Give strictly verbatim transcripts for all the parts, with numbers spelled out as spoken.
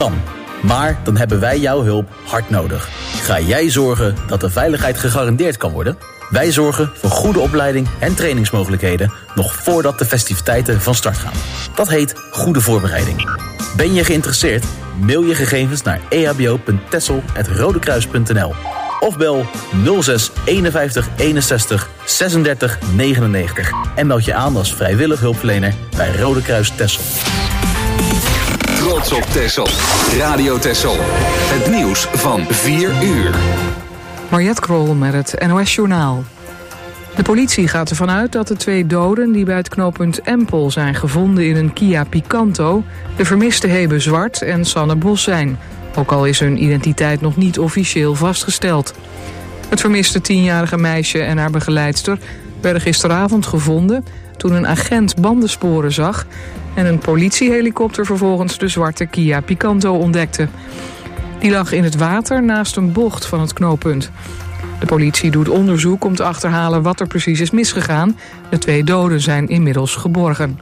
kan. Maar dan hebben wij jouw hulp hard nodig. Ga jij zorgen dat de veiligheid gegarandeerd kan worden? Wij zorgen voor goede opleiding en trainingsmogelijkheden nog voordat de festiviteiten van start gaan. Dat heet goede voorbereiding. Ben je geïnteresseerd? Mail je gegevens naar e h b o punt texel apenstaartje rodekruis punt n l of bel nul zes eenenvijftig eenenzestig zesendertig negenennegentig en meld je aan als vrijwillig hulpverlener bij Rode Kruis Texel. Trots op Texel. Radio Texel. Het nieuws van vier uur. Mariette Krol met het N O S-journaal. De politie gaat ervan uit dat de twee doden die bij het knooppunt Empel zijn gevonden in een Kia Picanto de vermiste Hebe Zwart en Sanne Bos zijn. Ook al is hun identiteit nog niet officieel vastgesteld. Het vermiste tienjarige meisje en haar begeleidster werden gisteravond gevonden toen een agent bandensporen zag en een politiehelikopter vervolgens de zwarte Kia Picanto ontdekte. Die lag in het water naast een bocht van het knooppunt. De politie doet onderzoek om te achterhalen wat er precies is misgegaan. De twee doden zijn inmiddels geborgen.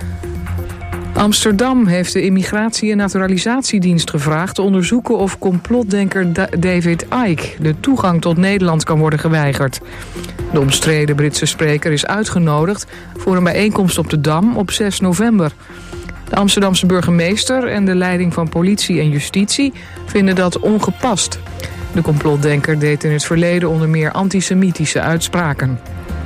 Amsterdam heeft de Immigratie- en Naturalisatiedienst gevraagd te onderzoeken of complotdenker Da- David Icke de toegang tot Nederland kan worden geweigerd. De omstreden Britse spreker is uitgenodigd voor een bijeenkomst op de Dam op zes november. De Amsterdamse burgemeester en de leiding van politie en justitie vinden dat ongepast. De complotdenker deed in het verleden onder meer antisemitische uitspraken.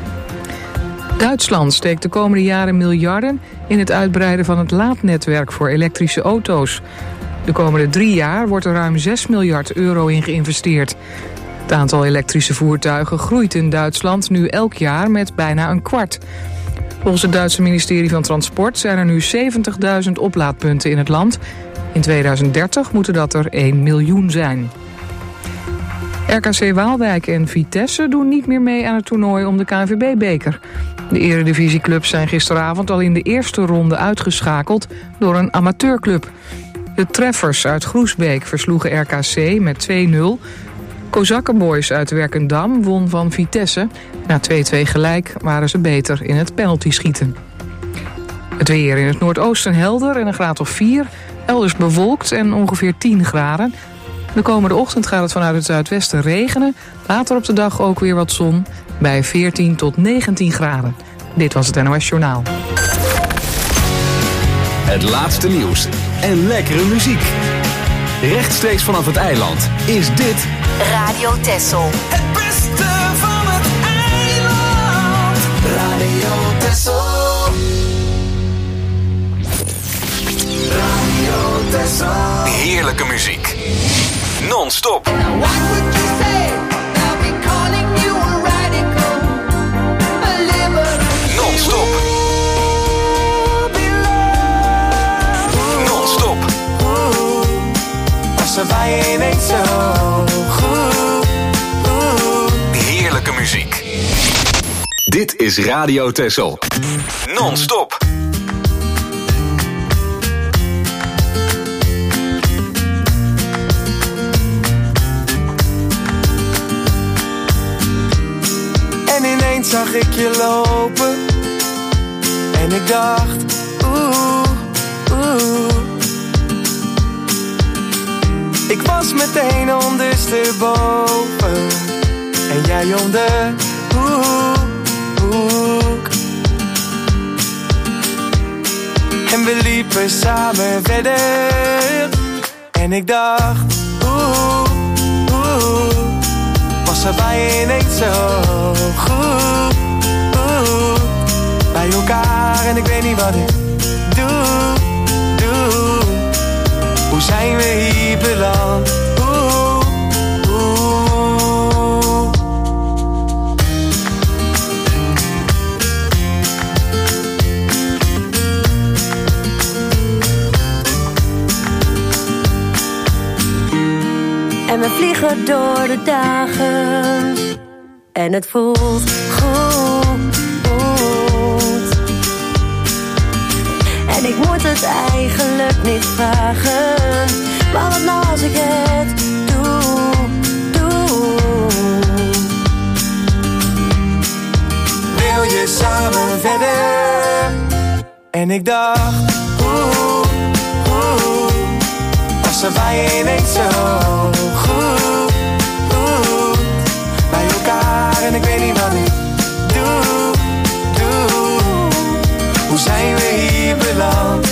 Duitsland steekt de komende jaren miljarden in het uitbreiden van het laadnetwerk voor elektrische auto's. De komende drie jaar wordt er ruim zes miljard euro in geïnvesteerd. Het aantal elektrische voertuigen groeit in Duitsland nu elk jaar met bijna een kwart. Volgens het Duitse ministerie van Transport zijn er nu zeventigduizend oplaadpunten in het land. In tweeduizend dertig moeten dat er één miljoen zijn. R K C Waalwijk en Vitesse doen niet meer mee aan het toernooi om de K N V B-beker. De eredivisieclubs zijn gisteravond al in de eerste ronde uitgeschakeld door een amateurclub. De Treffers uit Groesbeek versloegen R K C met twee nul. Kozakkenboys uit Werkendam won van Vitesse. Na twee-twee gelijk waren ze beter in het penaltyschieten. Het weer in het noordoosten helder en een graad of vier. Elders bewolkt en ongeveer tien graden. De komende ochtend gaat het vanuit het zuidwesten regenen. Later op de dag ook weer wat zon bij veertien tot negentien graden. Dit was het N O S Journaal. Het laatste nieuws en lekkere muziek. Rechtstreeks vanaf het eiland is dit Radio Texel. Het beste van het eiland. Radio Texel. Radio Texel. heerlijke muziek. Non-stop. Non-stop. Non-stop. Was er bij je ineens zo goed. Heerlijke muziek. Dit is Radio Texel. Non-stop. En ineens zag ik je lopen. En ik dacht, oeh, oeh. Ik was meteen ondersteboven. En jij om de hoek. En we liepen samen verder. En ik dacht, oeh, oeh. Was er bij je ineens zo goed, oeh. Bij elkaar en ik weet niet wat ik doe, doe. Hoe zijn we hier beland, oeh, oeh. En we vliegen door de dagen. En het voelt goed. En ik moet het eigenlijk niet vragen. Maar wat nou als ik het doe, doe. Wil je samen verder? En ik dacht, oeh, oeh. Was passen wij ineens zo goed, goed bij elkaar en ik weet niet wat ik doe, doe. Hoe zijn we hier beland?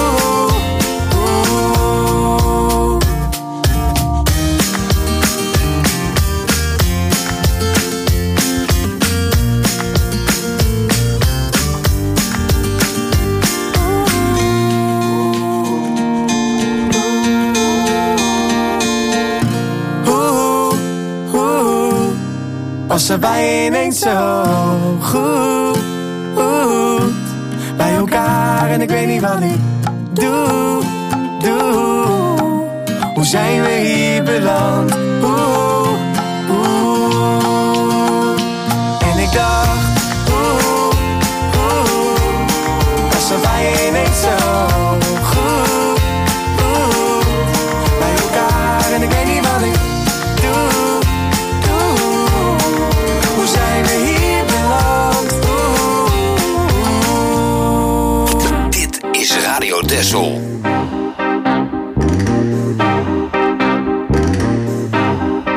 Passen wij ineens zo goed, goed bij elkaar en ik weet niet wat ik doe, doe. Hoe zijn we hier beland? Oeh, oeh. En ik dacht, oeh, oeh. Passen wij ineens zo goed, goed bij elkaar en ik weet niet wat ik doe. Zijn we hier beland? Oeh. Dit is Radio Texel.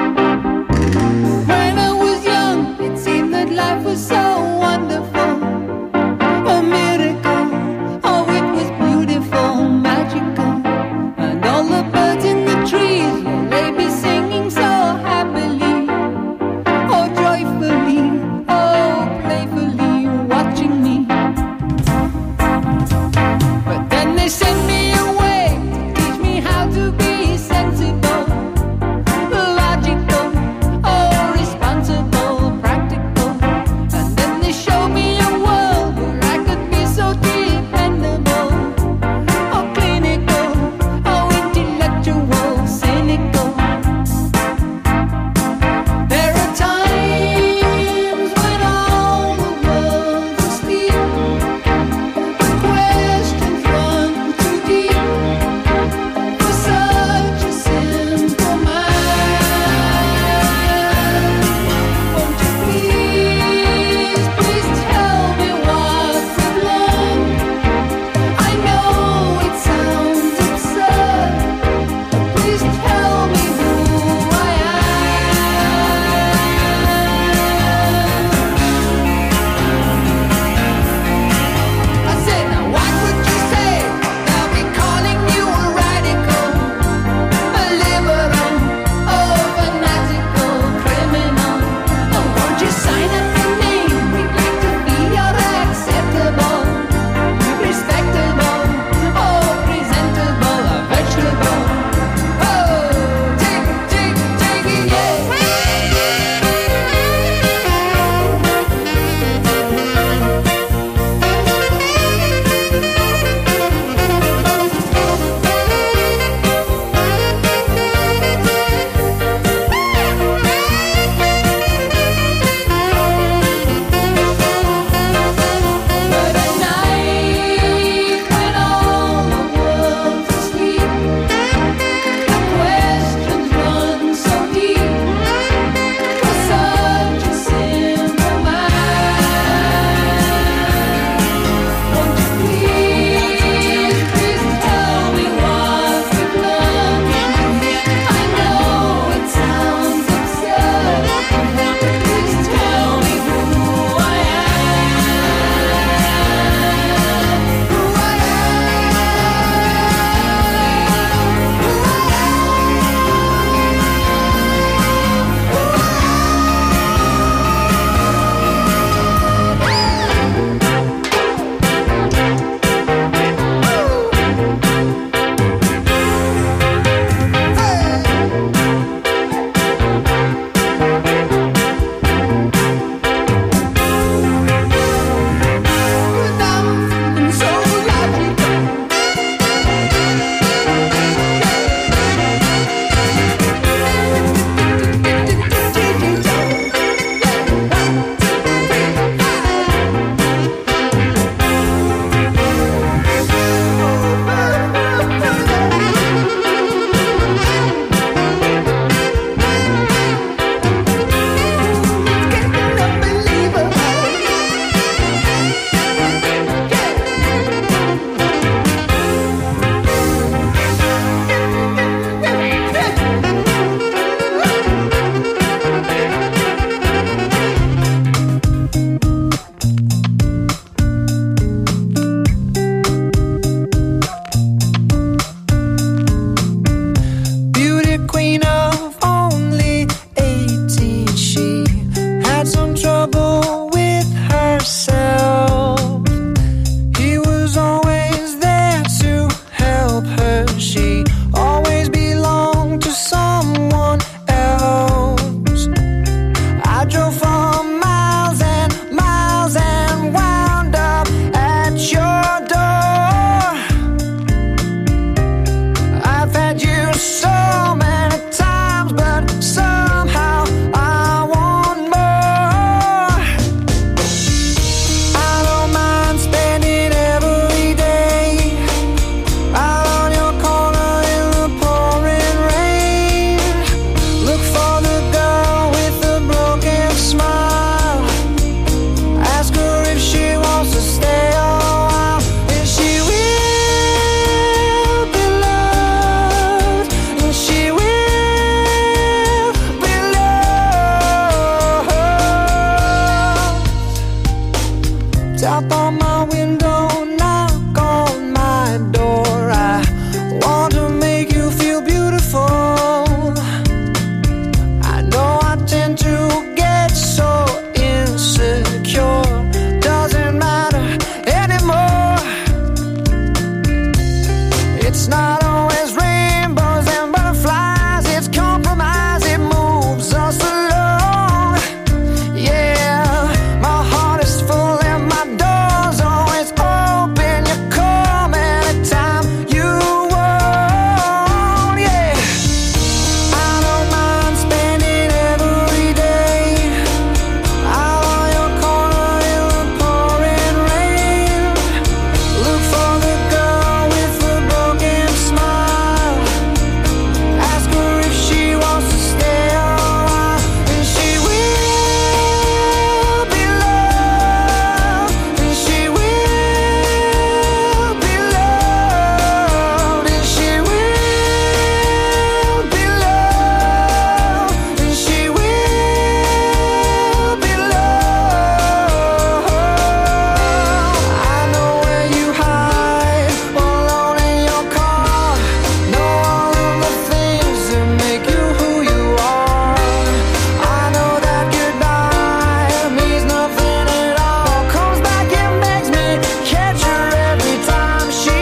so many times, but somehow I want more. I don't mind spending every day out on your corner in the pouring rain. Look for the girl with the broken smile. Ask her if she wants to stay a while, and she will be loved, and she will be loved. Tap on my window, knock on my door. I want to make you feel beautiful. I know I tend to get so insecure. Doesn't matter anymore. It's not always rainbows and butterflies. It's compromise, it moves us along. Yeah, my heart is full and my door's always open. You come anytime you want. Yeah, I don't mind spending every day out on your corner in the pouring rain. Look for the girl with the broken smile. Ask her if she wants to stay a while, and she will be loved, and she will be loved, and she will be loved, and she will be loved. I know where you hide, alone in your car. Know all of the things that make you who you are. I know that goodbye means nothing at all. Comes back and begs me, catch her every time she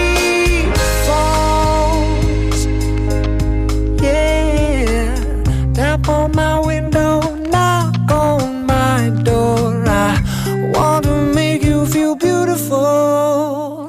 falls. Yeah, tap on my window, knock on my door. I want to make you feel beautiful.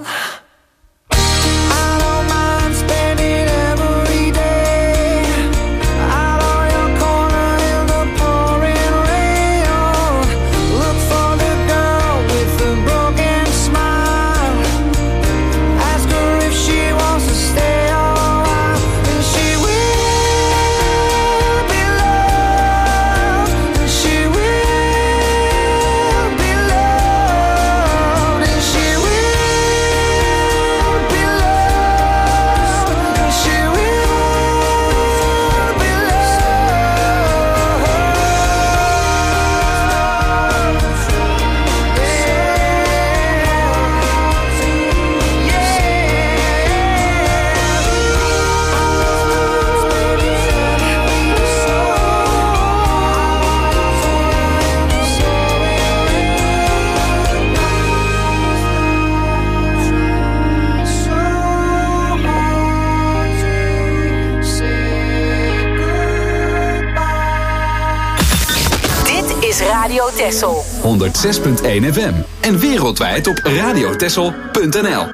I don't mind spending every day out on your corner in the pouring rain. Oh, look for the girl with the broken smile. Ask her if she wants to stay a while, and she will be loved, and she will be loved, and she will be loved, and she will be Dit is Radio Texel. honderd zes punt één F M en wereldwijd op radiotexel punt n l.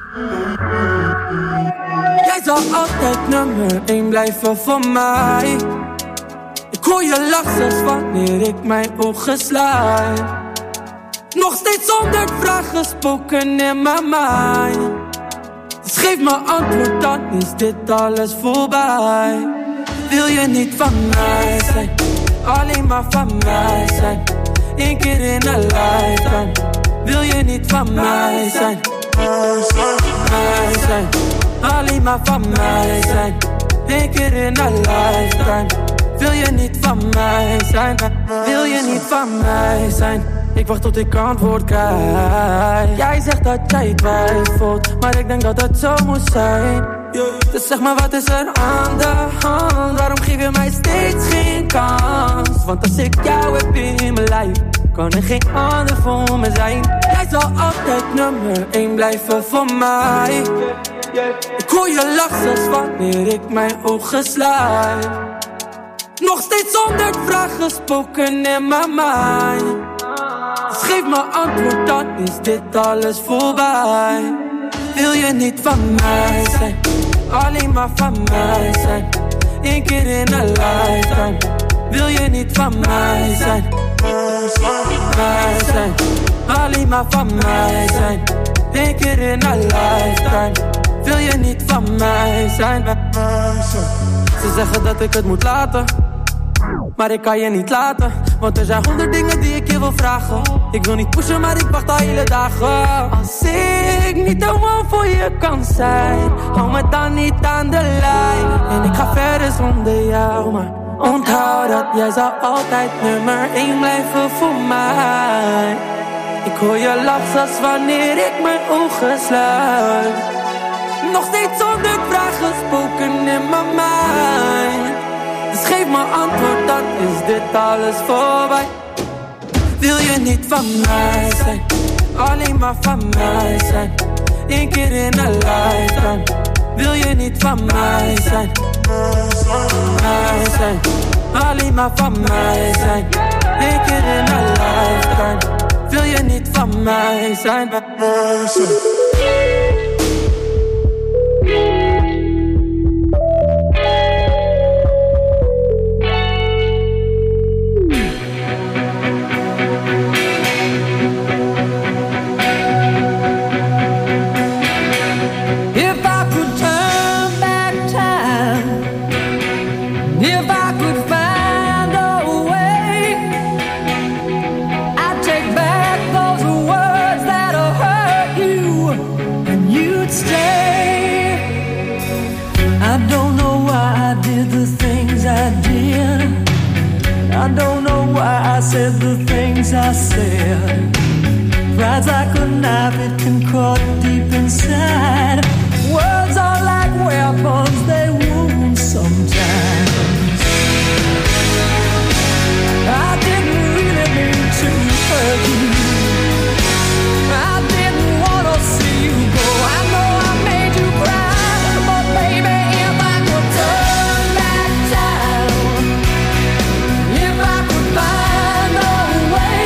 Jij zal altijd nummer één blijven voor mij. Ik hoor je lach zelfs wanneer ik mijn ogen sluit. Nog steeds honderd vragen spoken in mijn mind. Dus geef me antwoord, dan is dit alles voorbij. Wil je niet van mij zijn, alleen maar van mij zijn. Eén keer in een lifetime. Wil je niet van mij zijn, mij zijn. Alleen maar van mij zijn. Eén keer in een lifetime. Wil je niet van mij zijn, wil je niet van mij zijn. Ik wacht tot ik antwoord krijg. Jij zegt dat jij twijfelt, maar ik denk dat het zo moet zijn. Dus zeg maar, wat is er aan de hand? Waarom geef je mij steeds geen kans? Want als ik jou heb in mijn lijf, kan er geen ander voor me zijn. Jij zal altijd nummer één blijven voor mij. Ik hoor je lach zelfs wanneer ik mijn ogen sluit. Nog steeds honderd vragen spoken in mijn mind. Dus geef me antwoord, dan is dit alles voorbij. Wil je niet van mij zijn, alleen maar van mij zijn. Eén keer in een lifetime. Wil je niet van mij zijn? Mij zijn. Alleen maar van mij zijn. Eén keer in een lifetime. Wil je niet van mij zijn? Ze zeggen dat ik het moet laten, maar ik kan je niet laten. Want er zijn honderd dingen die ik je wil vragen. Ik wil niet pushen, maar ik wacht al hele dagen. Als ik niet de one voor je kan zijn, hou me dan niet aan de lijn. En ik ga verder zonder jou, maar onthoud dat jij zal altijd nummer één blijven voor mij. Ik hoor je lach zelfs wanneer ik mijn ogen sluit. Nog steeds zonder vragen spoken in mijn mind. Dus geef me antwoord, dan is dit alles voorbij. Wil je niet van mij zijn? Alleen maar van mij zijn. Eén keer in een lifetime. Wil je niet van mij zijn? Mij zijn. Alleen maar van mij zijn. Eén keer in een lifetime. Wil je niet van mij zijn? Mij zijn. I don't know why I said the things I said. Pride's like a knife, it can cut deep inside. Words are like weapons, they wound sometimes. I didn't really mean to hurt you. I didn't want to see you go. I know I made you cry, but baby, if I could turn back time, if I could find a way,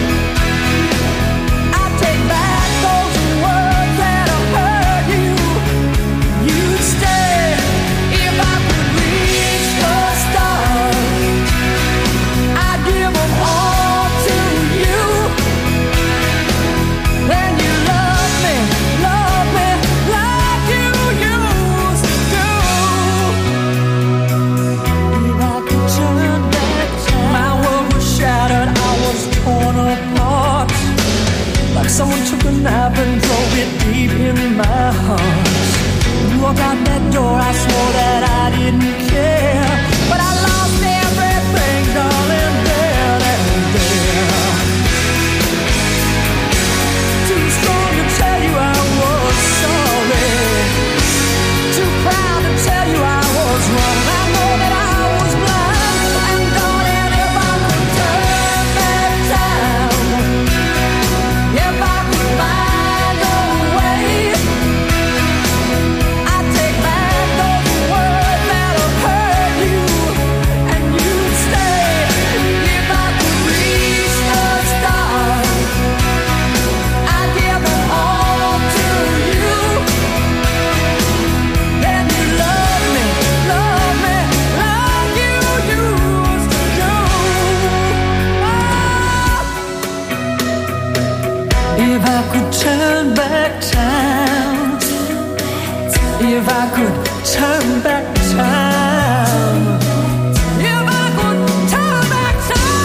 I'd take back those words that have hurt you. You'd stay if I could reach the stars. I'd give them all to you. Then you love me, love me like you used to. If I could turn back time, my world was shattered, I was torn apart. Like someone took a knife and drove it deep in my heart. When you walked out that door, I swore that I didn't care. But I lost everything, darling, there and there. Too strong to tell you I was sorry. Too proud to tell you I was wrong. I know that I was blind. And darling, if I could turn back time, if I could find a way, I'd take back those words that have hurt you, and you'd stay. If I could reach the stars, I'd give them all to you. Then you love me, love me like you used to do. If I could turn back time, if I could turn back time, if I could turn back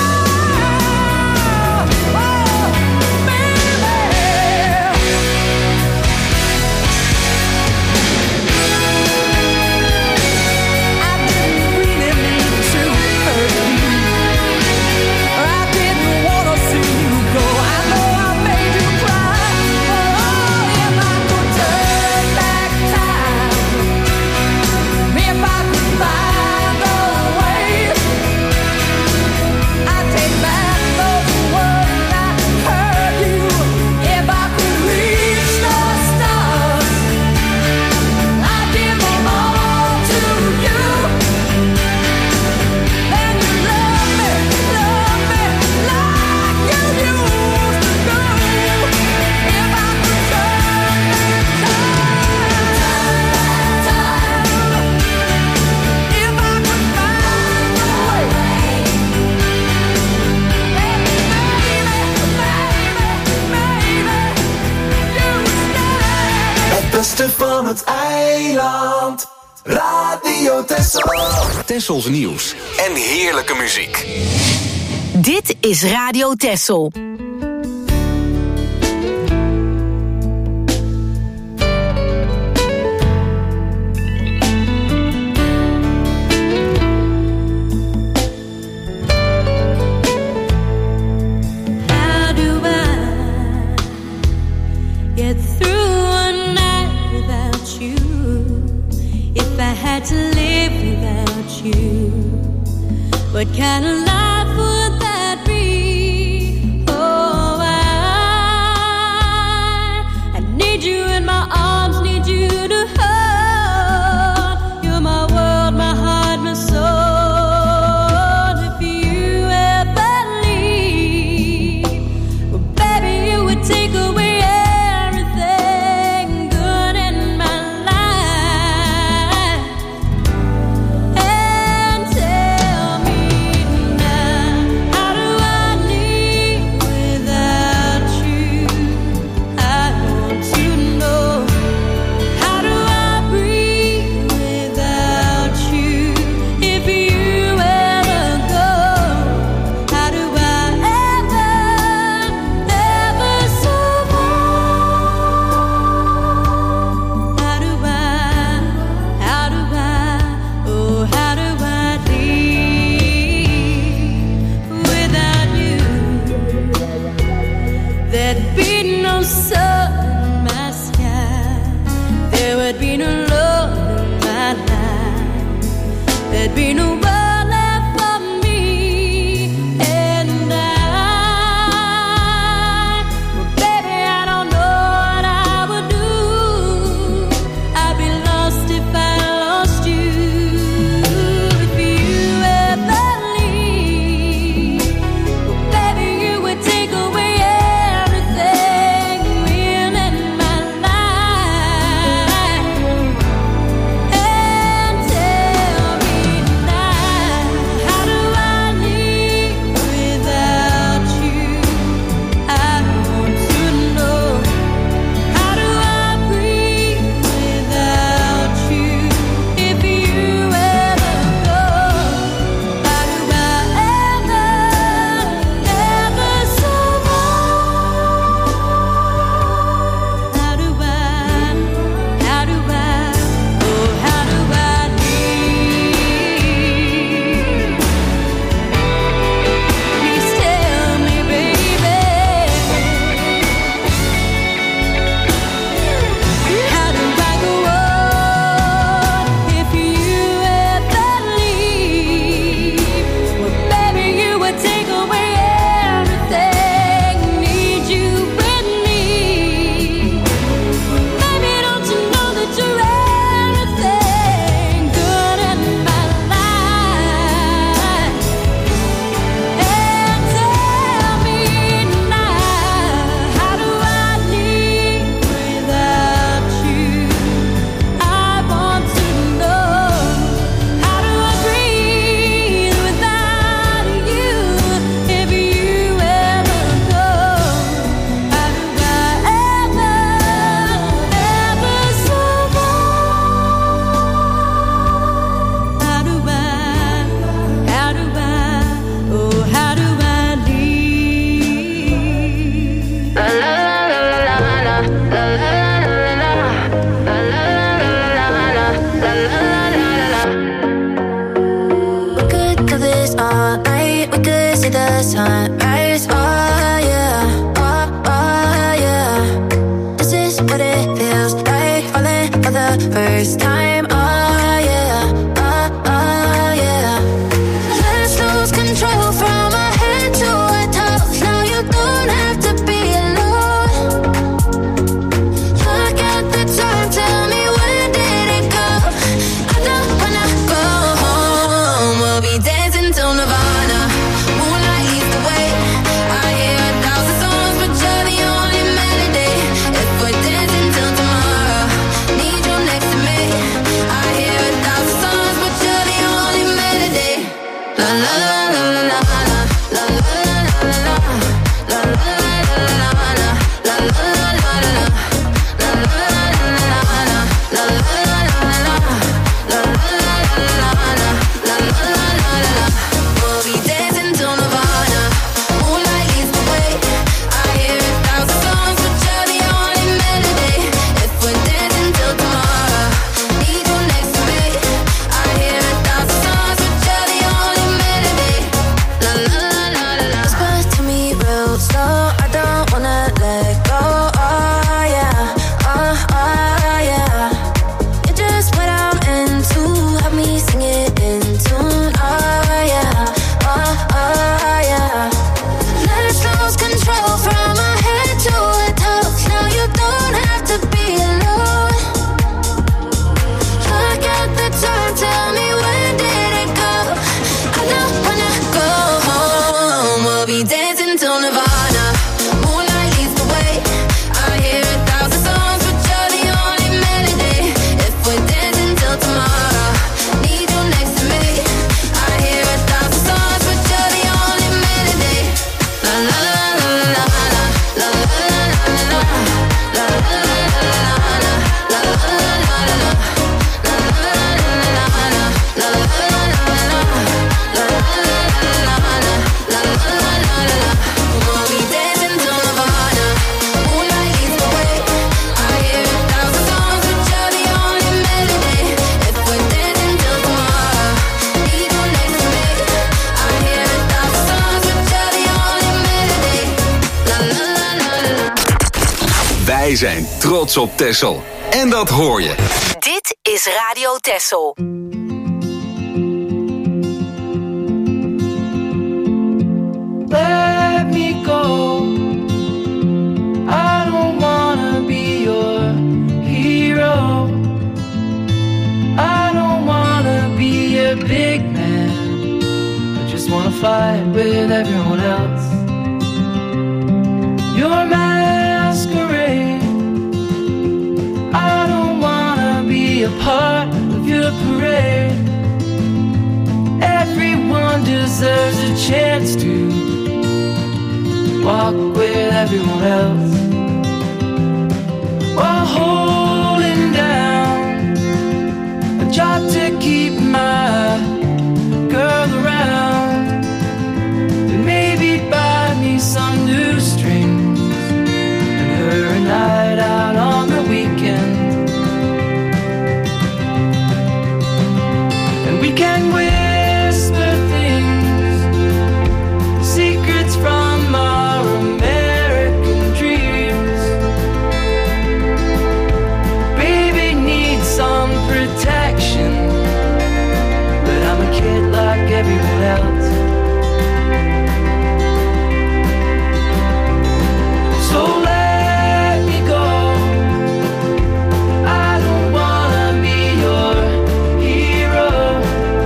time, oh, baby. I didn't really mean to hurt you. I didn't want to see you go. I know I made you cry. Oh, if I could turn back time, Texel. Texels nieuws en heerlijke muziek. Dit is Radio Texel. To live without you, what kind of life would that be? Oh, I, I need you in my arms, need you to hold. You're my world, my heart, my soul. If you ever leave, well, baby, you would take away first time, oh yeah, oh, oh yeah. Let's lose control from our head to our toes. Now you don't have to be alone. Look at the time, tell me when did it go? I don't wanna go home. We'll be dancing till Nirvana. Moonlight leads the way. I hear a thousand songs, but you're the only melody. If we're dancing till tomorrow, need you next to me. I hear a thousand songs, but you're the only melody. La la la la la la la la la la la la la la la la. zijn trots op Texel. En dat hoor je. Dit is Radio Texel. Let me go. I don't wanna be your hero. I don't wanna be a big man. I just wanna fight with everyone else. Your masquerade. I don't wanna be a part of your parade. Everyone deserves a chance to walk with everyone else while holding down a job to keep my girl around and maybe buy me some new strings and her a night out on the weekend. And we can whisper things, secrets from our American dreams. Baby needs some protection, but I'm a kid like everyone else. So let me go. I don't wanna be your hero.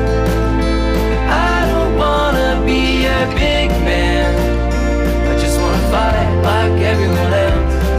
I don't wanna be a big man. I just wanna fight like everyone else.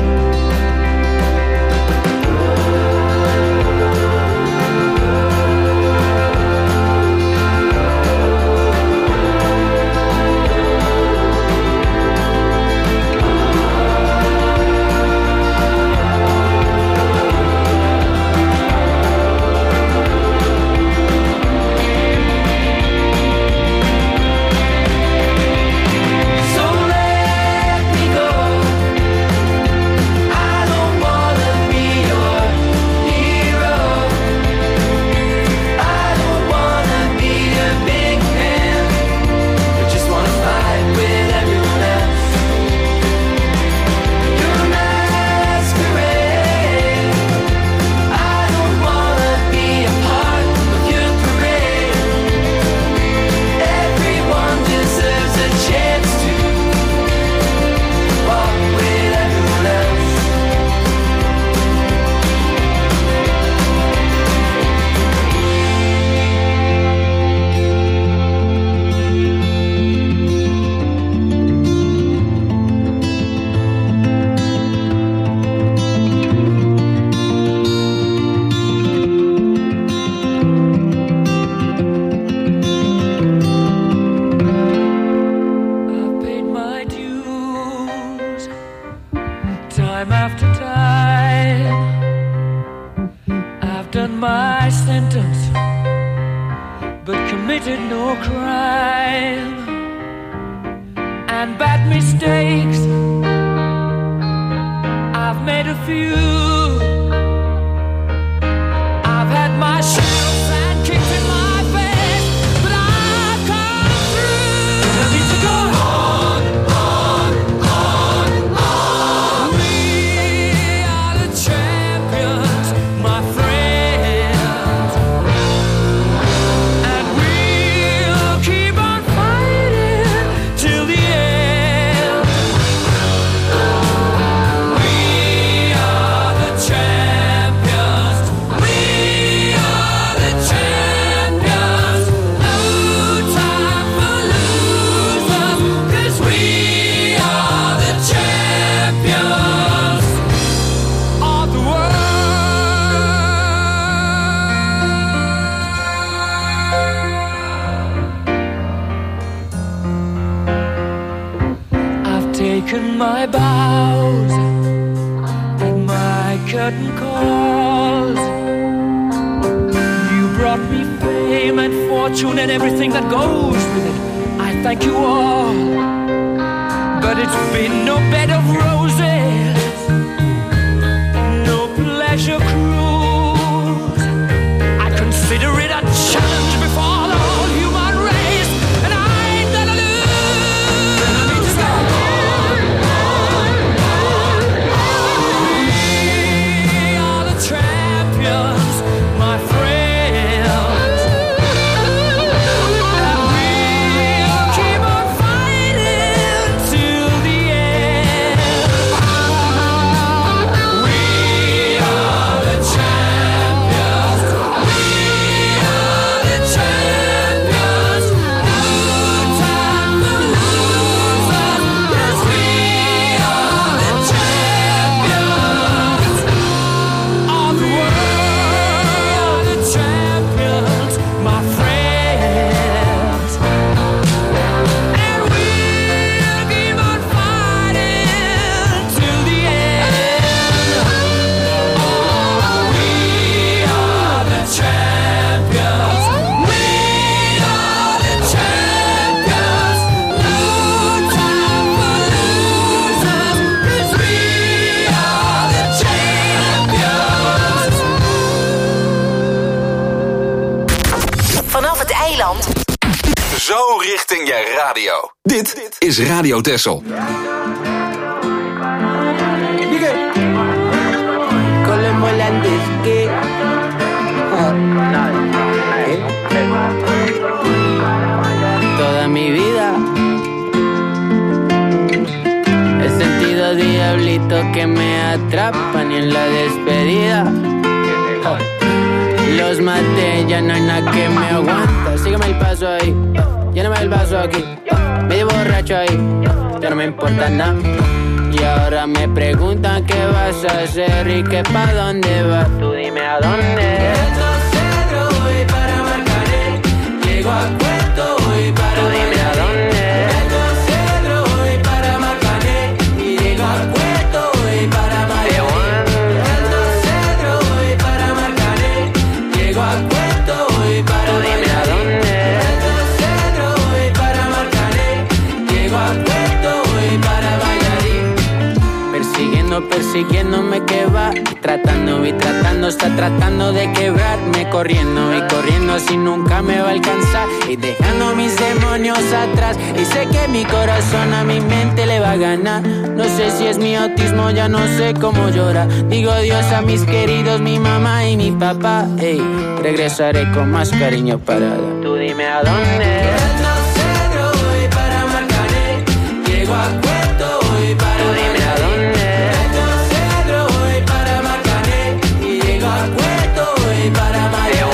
So let me go. I don't wanna be your hero. I don't wanna be a big man. I just wanna fight with everyone else. You're a masquerade. I don't wanna be a part of your parade. Everyone deserves a chance to walk with everyone else. I've paid my dues time after time. I've done my sentence, but committed no crime. And bad mistakes, I've made a few. I've had my share of sand kicked in my face, but I've come through. I need to go on, on, on, on. We are the champions, my friends, and we'll keep on fighting till the end. We are the champions. We are the champions. No time for losers, 'cause we are the champions of the world. I've taken my bows and my curtain calls. You brought me fame and fortune and everything that goes with it. I thank you all, but it's been no bed of roses, no pleasure cruise. I consider it a challenge before the whole human race, and I ain't gonna lose. We Zo richting je radio. Dit is Radio Texel. Toda mi vida he sentido diablitos que me atrapan y en la despedida los maté, ya no hay nada que me aguanta. Sígueme el paso ahí, lléname el vaso aquí, medio borracho ahí, ya no me importa nada. Y ahora me preguntan qué vas a hacer y que pa' dónde vas. Tú dime a dónde. Voy para Marcané, llego a Puerto, voy para Tú dime a dónde. Voy para Marcané y llego a Puerto, voy para Marcané. Voy para Marcané, llego a Puerto, voy para Tú dime a dónde. Voy para Marcané, llego a Puerto, voy para Valladolid. Persiguiendo, persiguiéndome que va, tratando y tratando, está tratando de quebrarme, corriendo y corriendo así nunca me va a alcanzar, y dejando mis demonios atrás, y sé que mi corazón a mi mente le va a ganar. No sé si es mi autismo, ya no sé cómo llorar. Digo adiós a mis queridos, mi mamá y mi papá, ey, regresaré con más cariño para dar. Tú dime a dónde. Voy para Marcané, llego a Puerto, voy para Tú dime a dónde. Para María,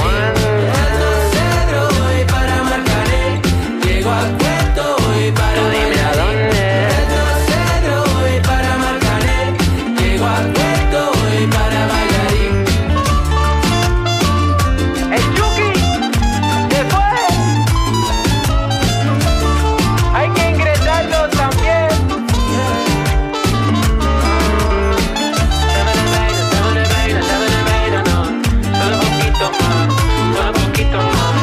voy para Marcané, llego a Puerto, voy para Tú dime a dónde. Voy para Marcané, llego a Puerto, voy para Valladolid. ¡El Chucky! ¡Se fue! Hay que ingresarlo también. Solo poquito más.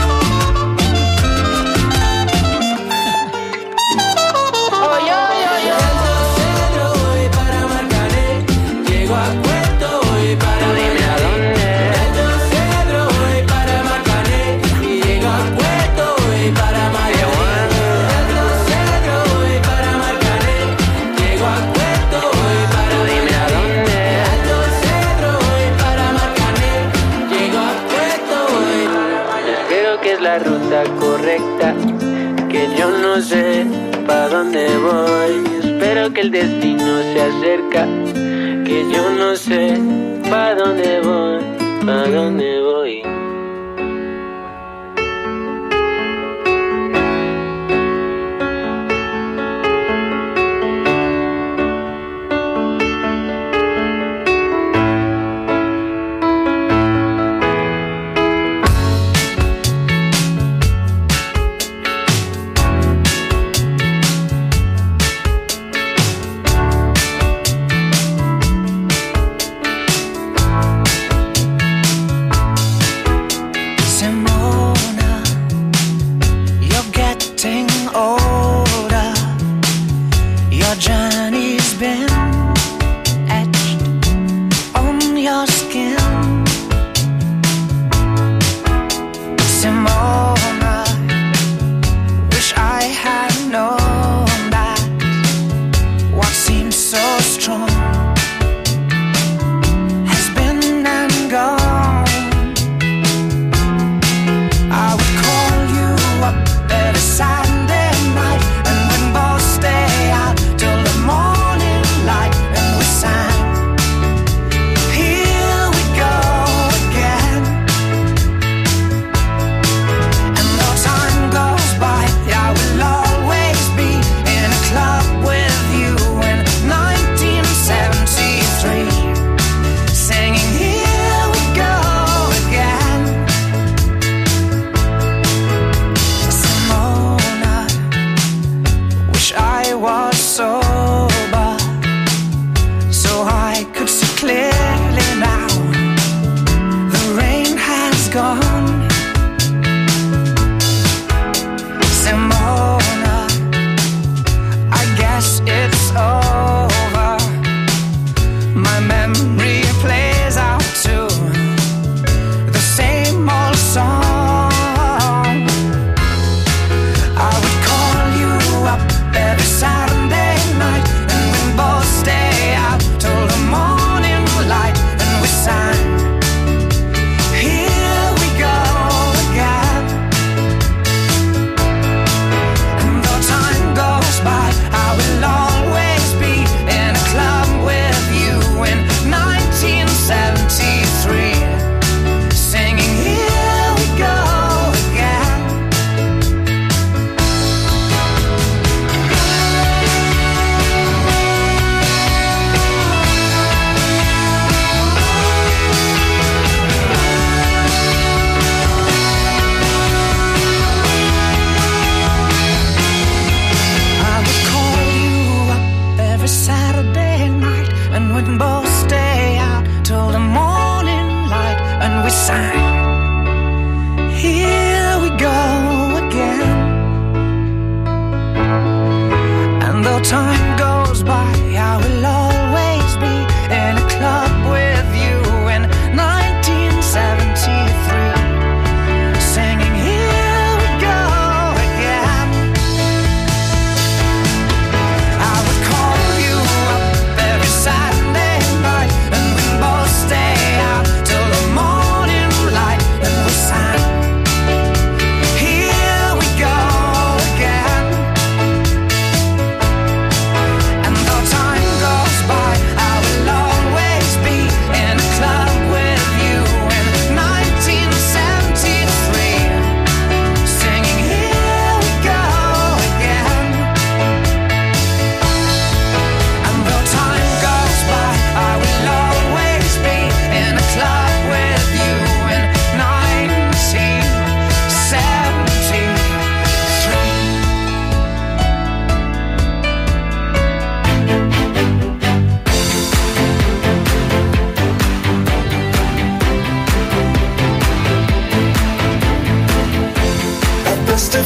Oh, yo, yo, yo. Voy para Marcané, llego a Puerto, voy para Tú dime a dónde. Voy para Marcané y llego a Puerto, voy para María. Voy para Marcané, llego a Puerto, voy para Tú dime a dónde. Voy para Marcané, llego a Puerto, voy para Espero que es la ruta correcta, que yo no sé pa' dónde voy. Espero que el destino se acerca, que yo no sé pa' dónde voy, pa' dónde voy.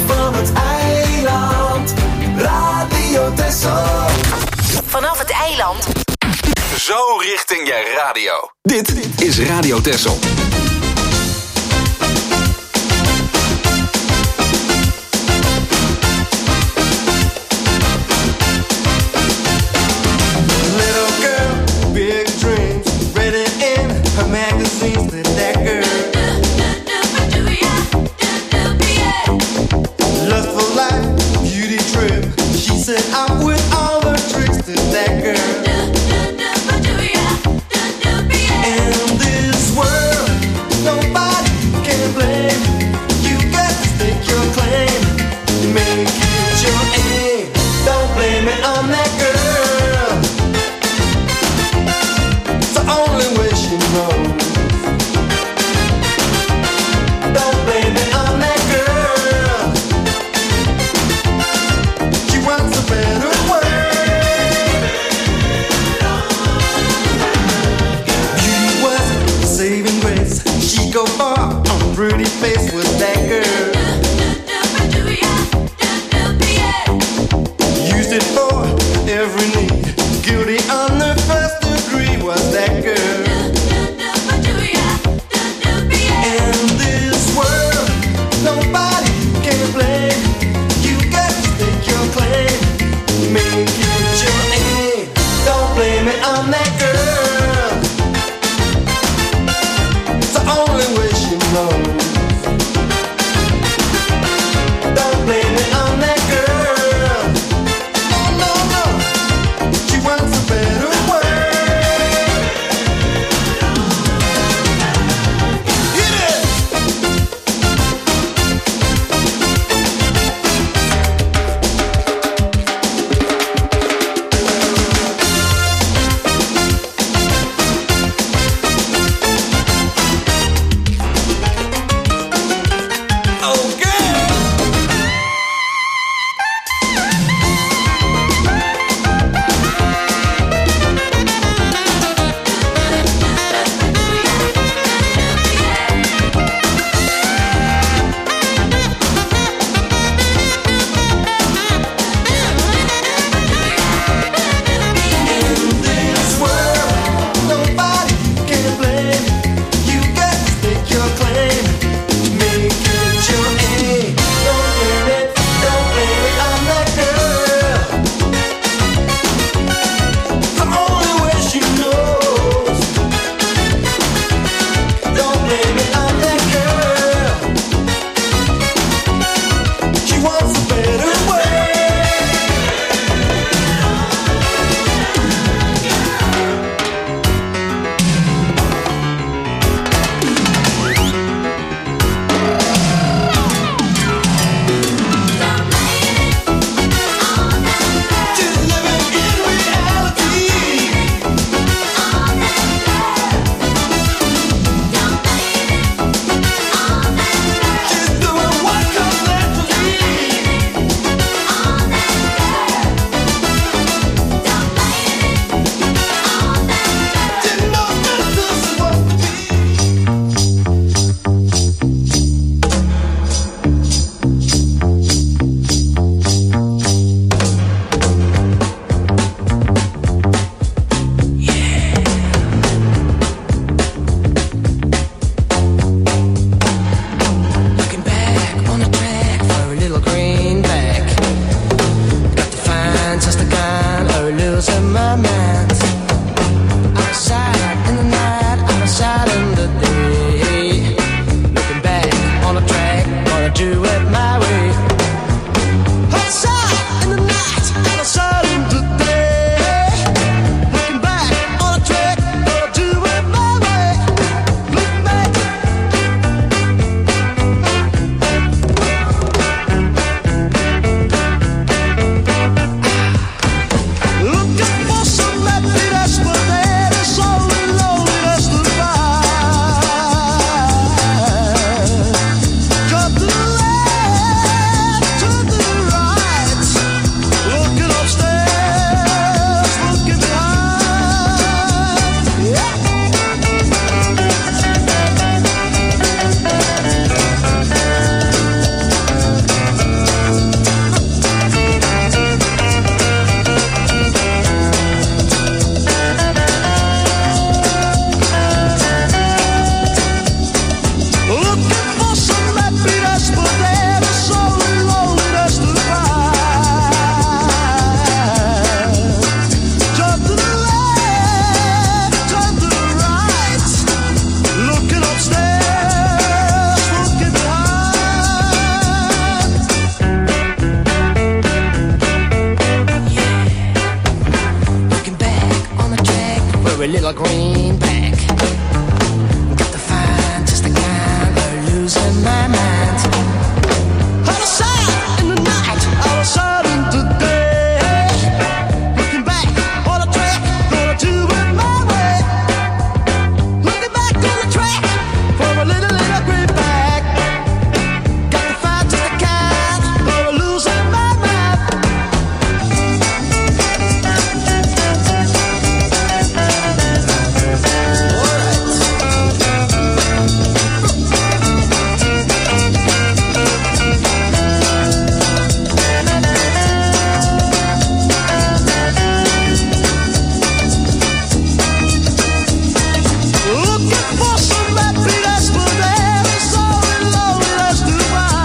van het eiland. Radio Texel. Vanaf het eiland. Zo richting je radio. Dit is Radio Texel. Little girl, big dreams, read it in her magazines. That that girl, lustful life, beauty trip. She said I'm with all the tricks. That that girl. In this world, nobody can blame. You got to stake your claim, make it your aim. Don't blame it on that girl. It's the only way she knows. Don't blame it on that girl. She wants a better world. Beauty was a saving grace. She go far on pretty face with that girl. Used it for every need. Guilty on the first degree was that girl. In this world, nobody can blame. You got to stake your claim, make it your aim. Don't blame it on that girl. It's the only way she knows. Don't blame it on that girl. Oh no no, she wants a better world. Hit it. In this world, nobody can blame. You got to stake your claim, make it your aim. Don't blame it, don't blame it on that girl. The only way she knows. Don't blame it on that girl. She wants a better world. Just living in reality. Just doing what comes naturally. Didn't know that this was me. Looking back on the track for a little greenback. Got to find just the kind or losing my mind. Out of sight in the night, out of sight in the day. Looking back on the track, gonna do it my way. Out of sight in the night, out of sight in the day. Looking back on the track, gonna do it my way. Looking back. Looking for some little greenback. Got to find just the kind of losing my mind. Out of sight in the night, out of sight in the day. Looking back on the track, gonna do it my way. Looking back on the track for a little, little greenback. Got to find just the kind of losing my mind. Looking for some happiness, but there is so loneliness to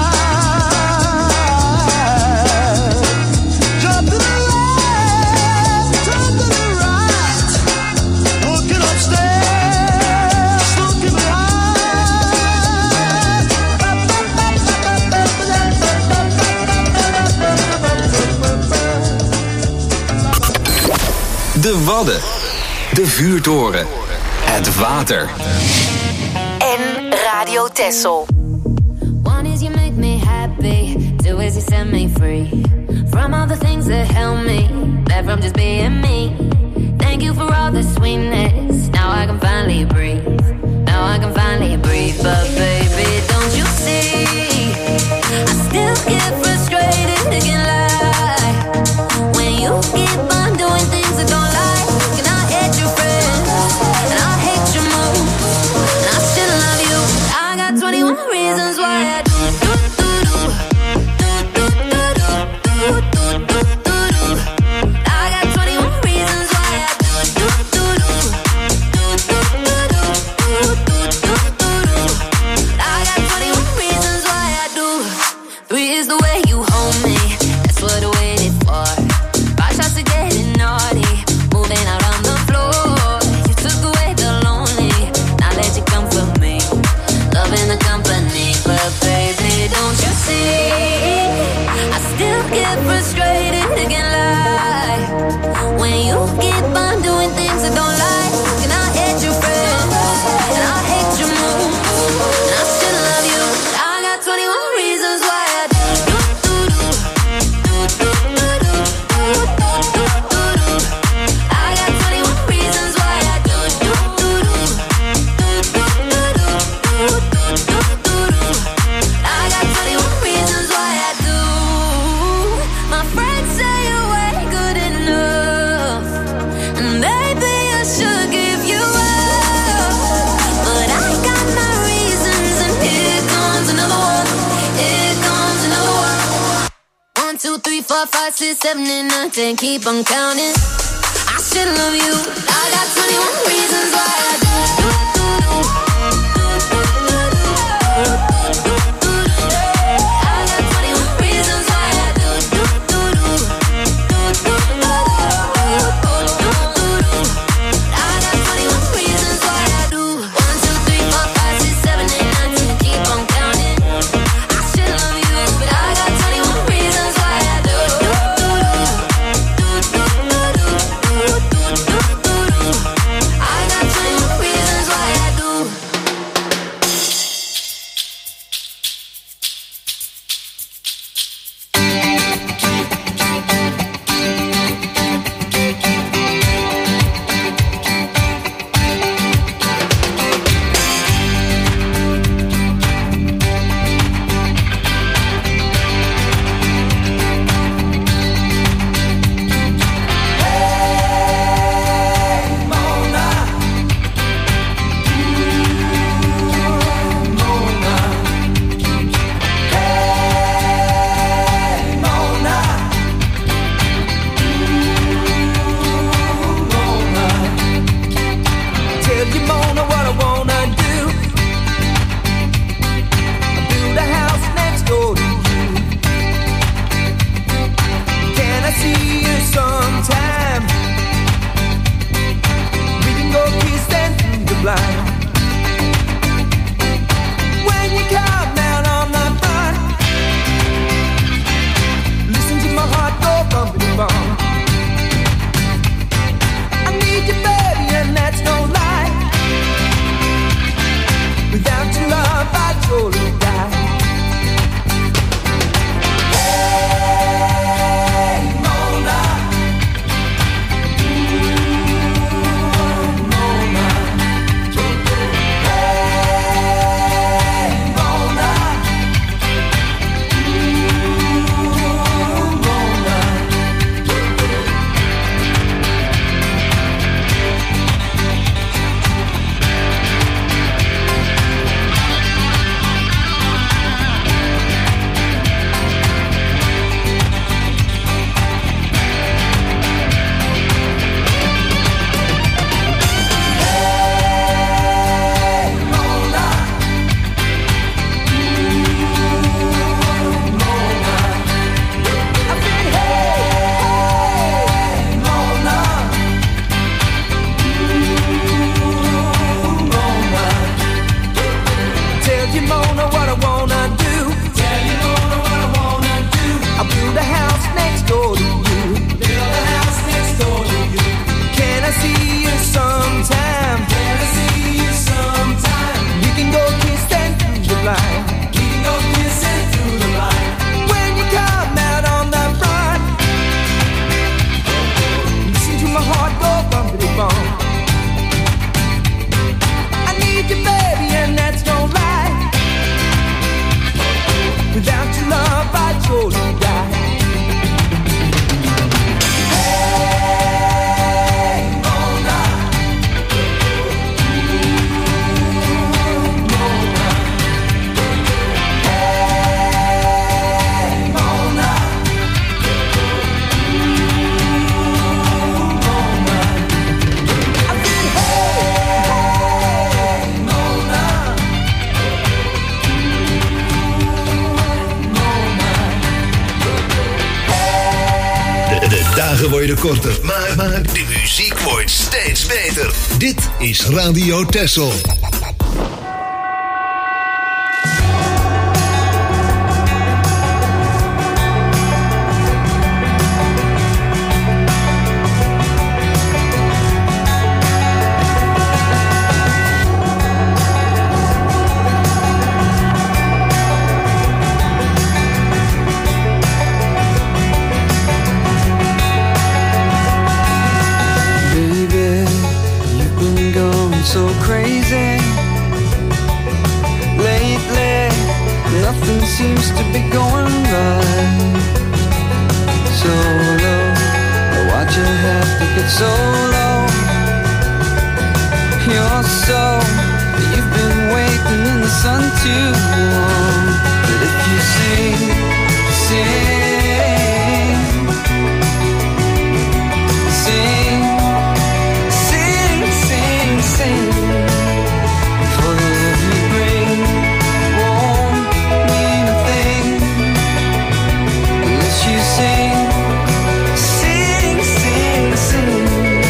find. Jump to the left, turn to the right. Looking upstairs, looking behind. De Wadden. De Vuurtoren. Het water. En Radio Texel. One is you make me happy, two is you set me free from all the things that held me back from just being me. Thank you for all the sweetness, now I can finally breathe. Now I can finally breathe, but baby, don't you see? I still get frustrated, can't lie. When you keep on doing things that don't like, and I hate your friends, and I hate your moves, and I still love you. I got twenty-one reasons why I do do do do do do do do do do do do. I got twenty-one reasons why I do do do do do do do do do do do. I got twenty-one reasons why I do. Three is the way you hold me, that's what I waited for. Five shots of getting naughty, moving out on the floor. You took away the lonely, now let you comfort me. Loving the company, but baby, don't you see? I still get frustrated, can't lie. When you keep on doing things I don't like, and I hate your friends, and I hate your moves, and I still love you. I got twenty-one reasons why I do do do do do do do do do do do. I got twenty-one reasons why I do do do do do do do do do do do. I got twenty-one reasons why I do. My friends say you ain't good enough, and maybe I should give you up, but I got my reasons, and here comes another one. Here comes another one. One, two, three, four, five, six, seven, eight, nine, ten. Keep on counting. I should love you. I got twenty-one reasons why I do do do do do do do do do. I got twenty-one reasons why I do do do do do do do do do. I got twenty-one reasons why I do. One, two, three, four, five, six, seven, eight, nine, ten. Keep on counting. I should love you, but I got twenty-one reasons why I do do do do do do do do do do do. I got twenty-one reasons why dagen worden korter, maar, maar de muziek wordt steeds beter. Dit is Radio Texel. So crazy lately, nothing seems to be going right. So low, why'd you have to get so low? You're so, you've been waiting in the sun too long. But if you sing, sing, sing, sing, for the love you bring won't mean a thing unless you sing, sing, sing, sing.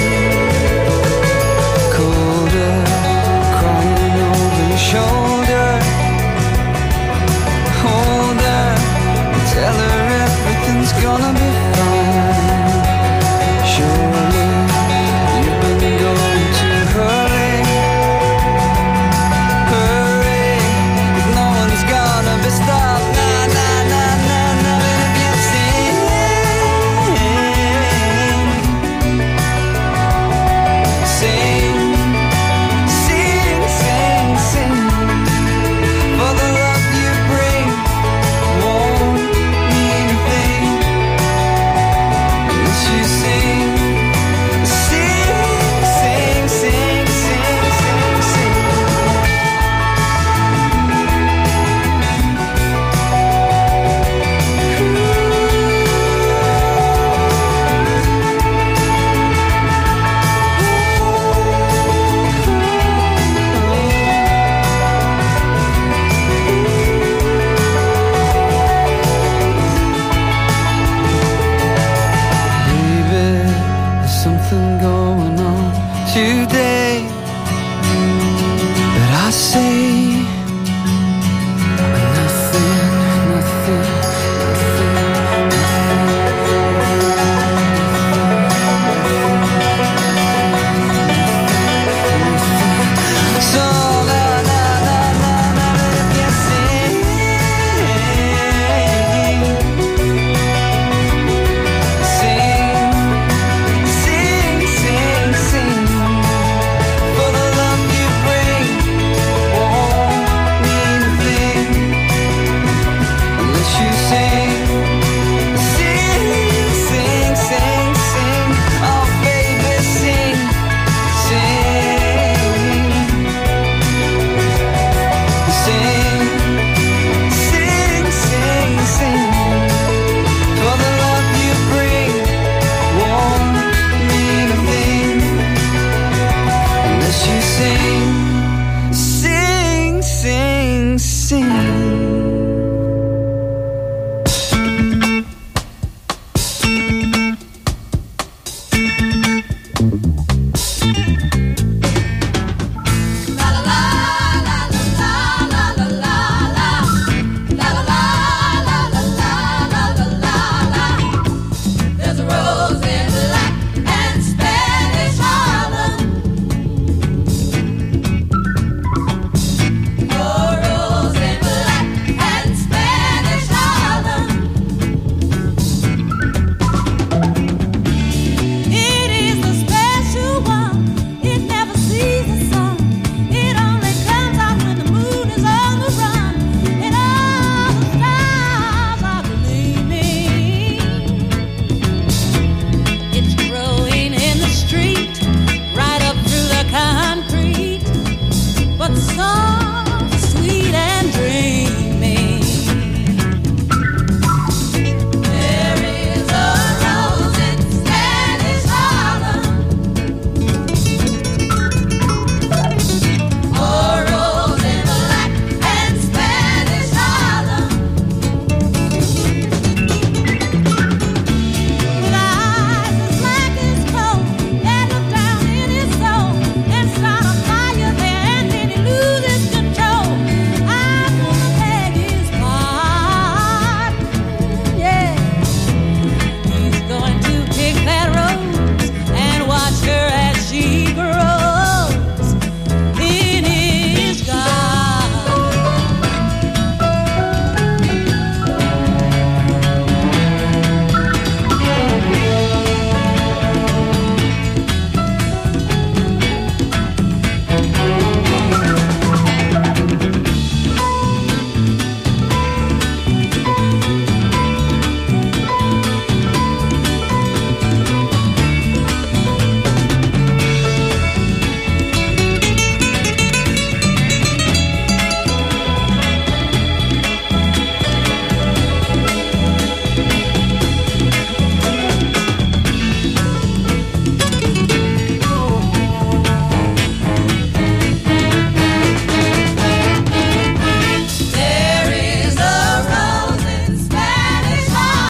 Colder, crying over your shoulder. Hold her, tell her everything's gonna be fine.